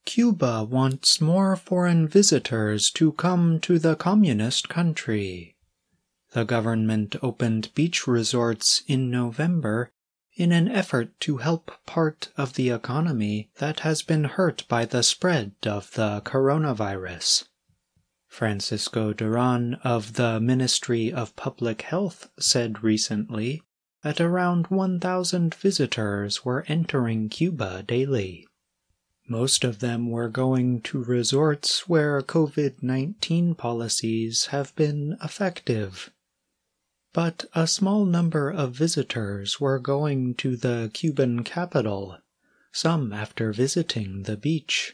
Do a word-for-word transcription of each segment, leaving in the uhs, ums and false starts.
Cuba wants more foreign visitors to come to the communist country. The government opened beach resorts in November in an effort to help part of the economy that has been hurt by the spread of the coronavirus. Francisco Duran of the Ministry of Public Health said recently that around one thousand visitors were entering Cuba daily. Most of them were going to resorts where COVID nineteen policies have been effective. But a small number of visitors were going to the Cuban capital, some after visiting the beach.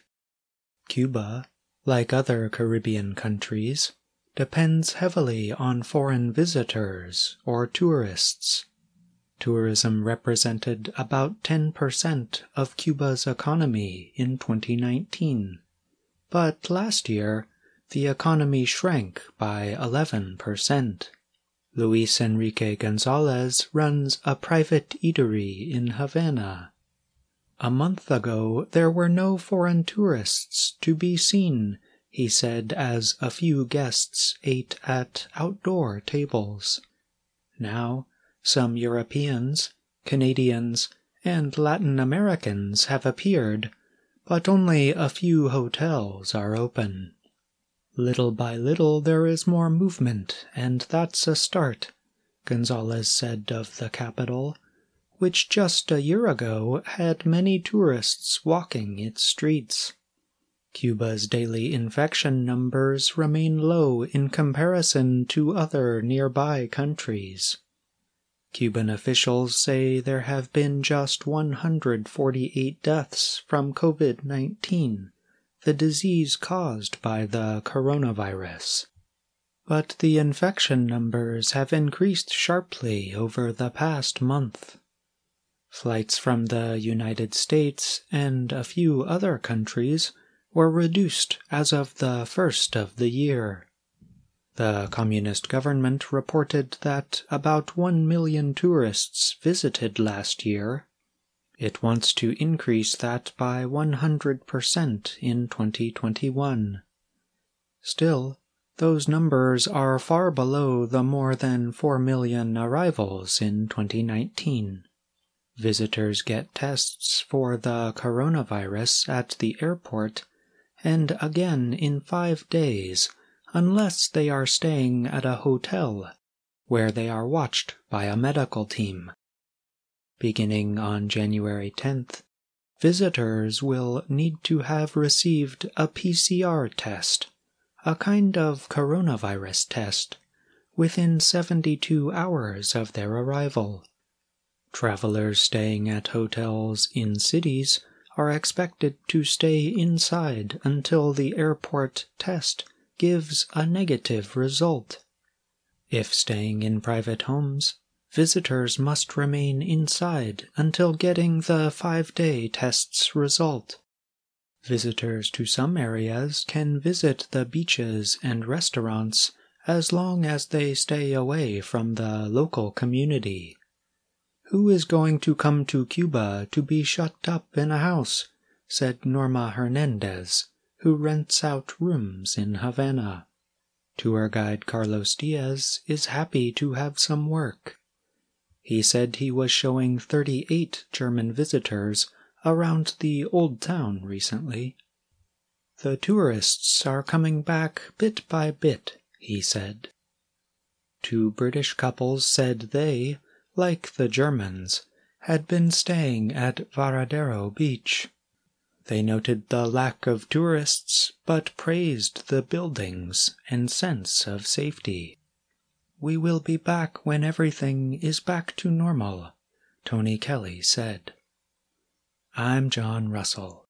Cuba, like other Caribbean countries, depends heavily on foreign visitors or tourists. Tourism represented about ten percent of Cuba's economy in twenty nineteen, but last year the economy shrank by eleven percent. Luis Enrique Gonzalez runs a private eatery in Havana. A month ago there were no foreign tourists to be seen, he said, as a few guests ate at outdoor tables. Now, some Europeans, Canadians, and Latin Americans have appeared, but only a few hotels are open. Little by little there is more movement, and that's a start, Gonzalez said of the capital, which just a year ago had many tourists walking its streets. Cuba's daily infection numbers remain low in comparison to other nearby countries. Cuban officials say there have been just one hundred forty-eight deaths from COVID nineteen, the disease caused by the coronavirus. But the infection numbers have increased sharply over the past month. Flights from the United States and a few other countries were reduced as of the first of the year. The communist government reported that about one million tourists visited last year. It wants to increase that by one hundred percent in twenty twenty-one. Still, those numbers are far below the more than four million arrivals in twenty nineteen. Visitors get tests for the coronavirus at the airport and again in five days unless they are staying at a hotel where they are watched by a medical team. Beginning on January tenth, visitors will need to have received a P C R test, a kind of coronavirus test, within seventy-two hours of their arrival. Travelers staying at hotels in cities are expected to stay inside until the airport test gives a negative result. If staying in private homes, visitors must remain inside until getting the five-day test's result. Visitors to some areas can visit the beaches and restaurants as long as they stay away from the local community. Who is going to come to Cuba to be shut up in a house? Said Norma Hernandez, who rents out rooms in Havana. Tour guide Carlos Diaz is happy to have some work. He said he was showing thirty-eight German visitors around the Old Town recently. The tourists are coming back bit by bit, he said. Two British couples said they, like the Germans, had been staying at Varadero Beach. They noted the lack of tourists, but praised the buildings and sense of safety. "We will be back when everything is back to normal," Tony Kelly said. I'm John Russell.